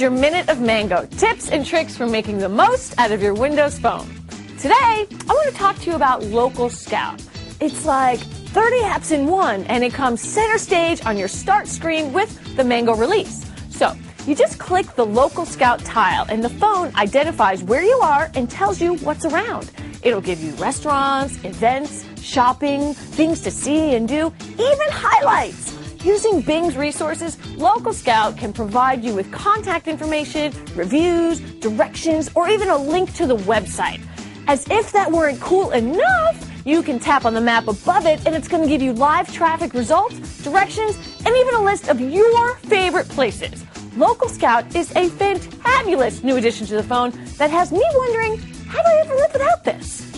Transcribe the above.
your Minute of Mango, tips and tricks for making the most out of your Windows Phone. Today, I want to talk to you about Local Scout. It's like 30 apps in one, and it comes center stage on your start screen with the Mango release. So, you just click the Local Scout tile, and the phone identifies where you are and tells you what's around. It'll give you restaurants, events, shopping, things to see and do, even highlights. Using Bing's resources, Local Scout can provide you with contact information, reviews, directions, or even a link to the website. As if that weren't cool enough, you can tap on the map above it and it's going to give you live traffic results, directions, and even a list of your favorite places. Local Scout is a fantabulous new addition to the phone that has me wondering, how do I ever live without this?